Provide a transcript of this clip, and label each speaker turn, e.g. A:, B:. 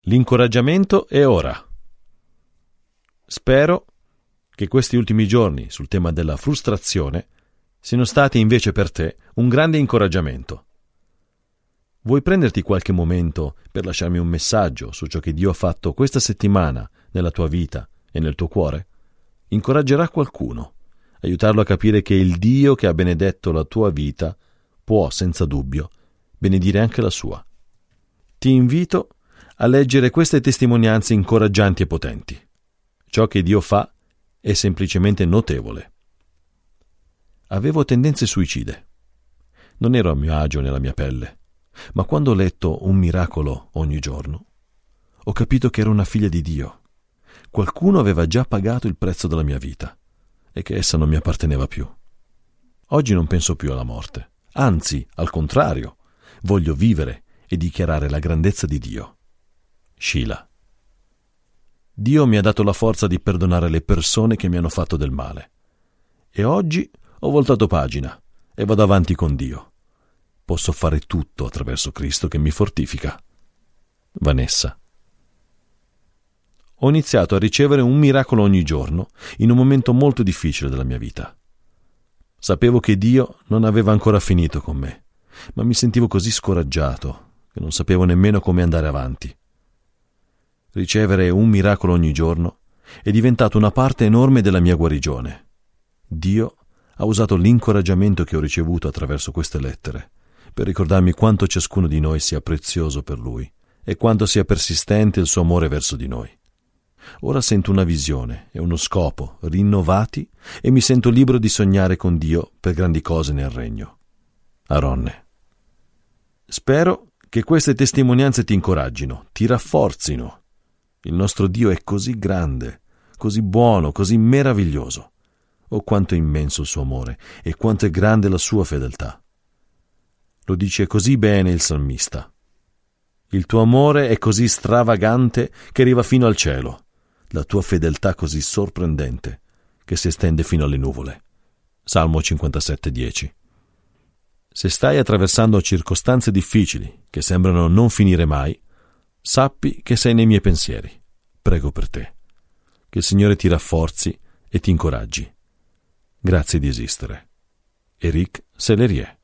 A: L'incoraggiamento è ora. Spero che questi ultimi giorni sul tema della frustrazione siano stati invece per te un grande incoraggiamento. Vuoi prenderti qualche momento per lasciarmi un messaggio su ciò che Dio ha fatto questa settimana nella tua vita e nel tuo cuore? Incoraggerà qualcuno, aiutarlo a capire che il Dio che ha benedetto la tua vita può, senza dubbio, benedire anche la sua. Ti invito a leggere queste testimonianze incoraggianti e potenti. Ciò che Dio fa è semplicemente notevole. Avevo tendenze suicide. Non ero a mio agio nella mia pelle, ma quando ho letto un miracolo ogni giorno, ho capito che ero una figlia di Dio. Qualcuno aveva già pagato il prezzo della mia vita e che essa non mi apparteneva più. Oggi non penso più alla morte. Anzi, al contrario, voglio vivere e dichiarare la grandezza di Dio. Sheila. Dio mi ha dato la forza di perdonare le persone che mi hanno fatto del male. E oggi ho voltato pagina e vado avanti con Dio. Posso fare tutto attraverso Cristo che mi fortifica. Vanessa. Ho iniziato a ricevere un miracolo ogni giorno in un momento molto difficile della mia vita. Sapevo che Dio non aveva ancora finito con me, ma mi sentivo così scoraggiato che non sapevo nemmeno come andare avanti. Ricevere un miracolo ogni giorno è diventato una parte enorme della mia guarigione. Dio ha usato l'incoraggiamento che ho ricevuto attraverso queste lettere per ricordarmi quanto ciascuno di noi sia prezioso per Lui e quanto sia persistente il suo amore verso di noi. Ora sento una visione e uno scopo rinnovati e mi sento libero di sognare con Dio per grandi cose nel regno. Aronne. Spero che queste testimonianze ti incoraggino, ti rafforzino. Il nostro Dio è così grande, così buono, così meraviglioso. Oh, quanto è immenso il suo amore e quanto è grande la sua fedeltà. Lo dice così bene il salmista. Il tuo amore è così stravagante che arriva fino al cielo, la tua fedeltà così sorprendente che si estende fino alle nuvole. Salmo 57,10. Se stai attraversando circostanze difficili che sembrano non finire mai, sappi che sei nei miei pensieri. Prego per te. Che il Signore ti rafforzi e ti incoraggi. Grazie di esistere. Eric Sellerier.